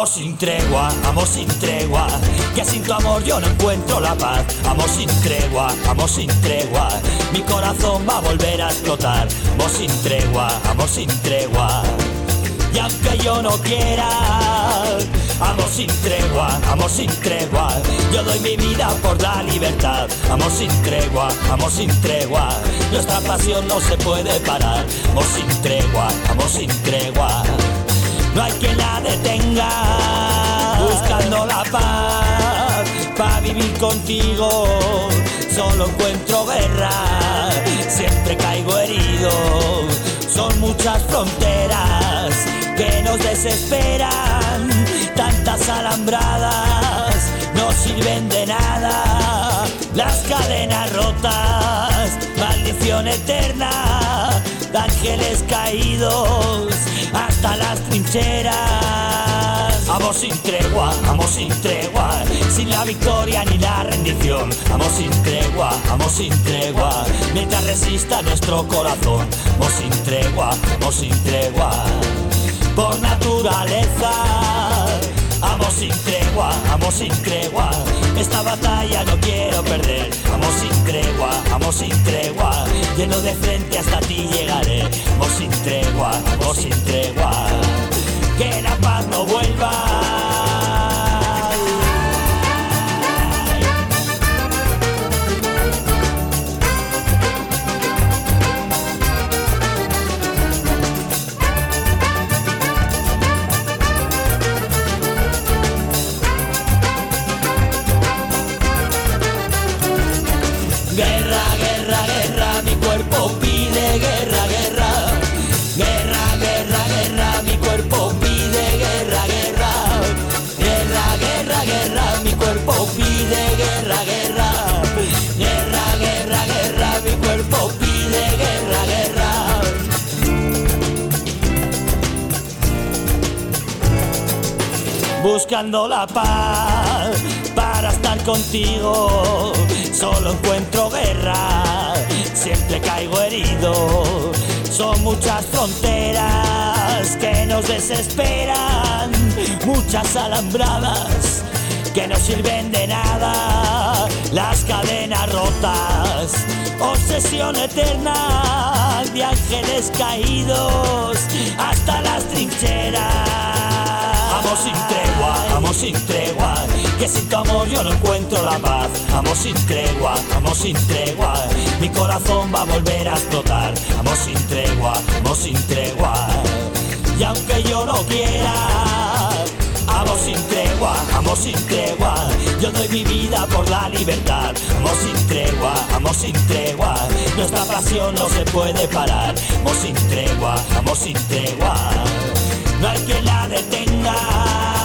sin tregua, amo sin tregua, que sin tu amor yo no encuentro la paz. Amo sin tregua, mi corazón va a volver a explotar. Amo sin tregua, y aunque yo no quiera, amo sin tregua, yo doy mi vida por la libertad. Amo sin tregua, nuestra pasión no se puede parar. Amo sin tregua, no hay quien la detenga, buscando la paz, para vivir contigo, solo encuentro guerra, siempre caigo herido, son muchas fronteras que nos desesperan, tantas alambradas no sirven de nada, las cadenas rotas, maldición eterna, de ángeles caídos hasta las trincheras. Amo sin tregua, sin la victoria ni la rendición. Amo sin tregua, mientras resista nuestro corazón. Amo sin tregua, por naturaleza. Amo sin tregua, esta batalla no quiero perder. Amo sin tregua, lleno de frente hasta ti llegaré. Amo sin tregua, que la paz no vuelva. Guerra, guerra, guerra, mi cuerpo pide guerra, guerra. Guerra, guerra, guerra, mi cuerpo pide guerra, guerra. Guerra, guerra, guerra, mi cuerpo pide guerra, guerra. Guerra, guerra, guerra, mi cuerpo pide guerra, guerra. Buscando la paz para estar contigo, solo encuentro guerra, siempre caigo herido, son muchas fronteras que nos desesperan, muchas alambradas que no sirven de nada, las cadenas rotas, obsesión eterna de ángeles caídos hasta las trincheras. Amo sin tregua, que sin tu amor yo no encuentro la paz. Amo sin tregua, mi corazón va a volver a explotar. Amo sin tregua, y aunque yo no quiera, amo sin tregua, yo doy mi vida por la libertad. Amo sin tregua, nuestra pasión no se puede parar. Amo sin tregua, no hay quien la detenga.